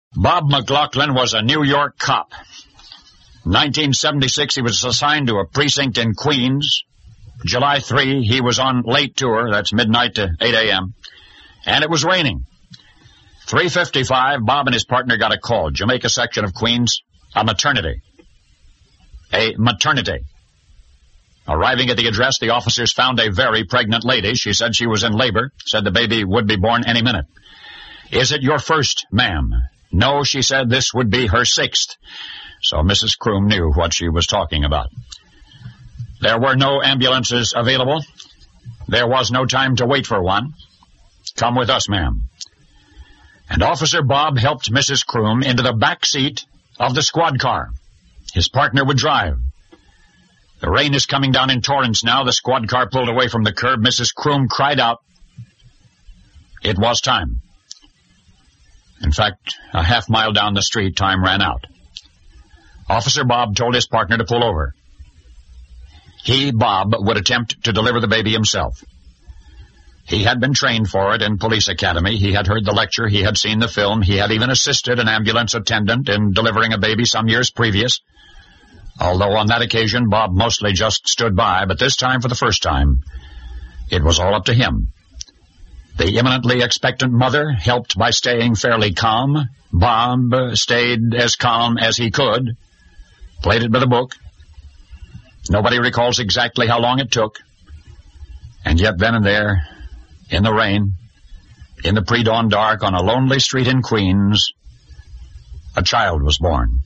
Bob McLaughlin was a New York cop. In 1976, he was assigned to a precinct in Queens. July 3, he was on late tour, that's midnight to 8 a.m., and it was raining. 3:55, Bob and his partner got a call, Jamaica section of Queens, a maternity. Arriving at the address, the officers found a very pregnant lady. She said she was in labor, said the baby would be born any minute. Is it your first, ma'am? No, she said, this would be her sixth. So Mrs. Kroom knew what she was talking about. There were no ambulances available. There was no time to wait for one. Come with us, ma'am. And Officer Bob helped Mrs. Kroom into the back seat of the squad car. His partner would drive. The rain is coming down in torrents now. The squad car pulled away from the curb. Mrs. Kroom cried out. It was time. In fact, a half-mile down the street, time ran out. Officer Bob told his partner to pull over. He, Bob, would attempt to deliver the baby himself. He had been trained for it in police academy. He had heard the lecture. He had seen the film. He had even assisted an ambulance attendant in delivering a baby some years previous. Although on that occasion, Bob mostly just stood by, but this time, for the first time, it was all up to him. The imminently expectant mother helped by staying fairly calm. Bob stayed as calm as he could, played it by the book. Nobody recalls exactly how long it took. And yet then and there, in the rain, in the pre-dawn dark, on a lonely street in Queens, a child was born.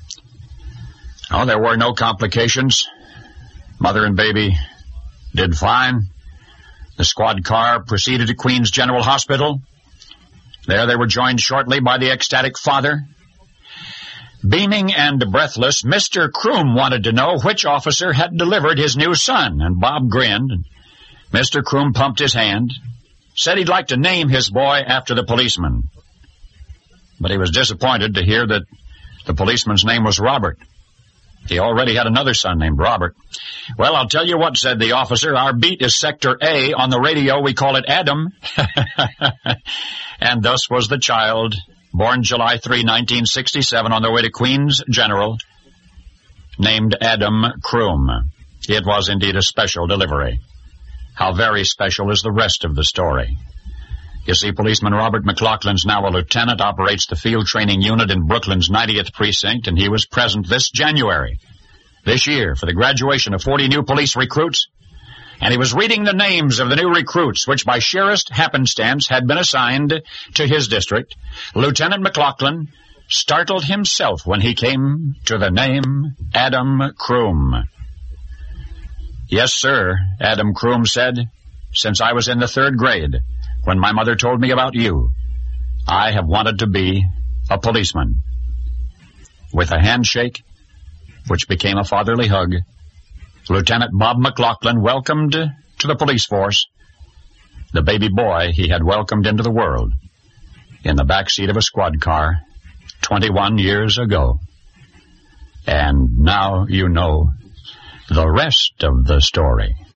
Oh, there were no complications. Mother and baby did fine. The squad car proceeded to Queens General Hospital. There they were joined shortly by the ecstatic father. Beaming and breathless, Mr. Kroom wanted to know which officer had delivered his new son, and Bob grinned. Mr. Kroom pumped his hand, said he'd like to name his boy after the policeman. But he was disappointed to hear that the policeman's name was Robert. He already had another son named Robert. Well, I'll tell you what, said the officer. Our beat is Sector A. On the radio, we call it Adam. And thus was the child, born July 3, 1967, on their way to Queens General, named Adam Kroom. It was indeed a special delivery. How very special is the rest of the story. You see, policeman Robert McLaughlin's now a lieutenant, operates the field training unit in Brooklyn's 90th precinct, and he was present this January, this year, for the graduation of 40 new police recruits. And he was reading the names of the new recruits, which by sheerest happenstance had been assigned to his district. Lieutenant McLaughlin startled himself when he came to the name Adam Kroom. Yes, sir, Adam Kroom said, since I was in the 3rd grade, when my mother told me about you, I have wanted to be a policeman. With a handshake, which became a fatherly hug, Lieutenant Bob McLaughlin welcomed to the police force the baby boy he had welcomed into the world in the back seat of a squad car 21 years ago. And now you know the rest of the story.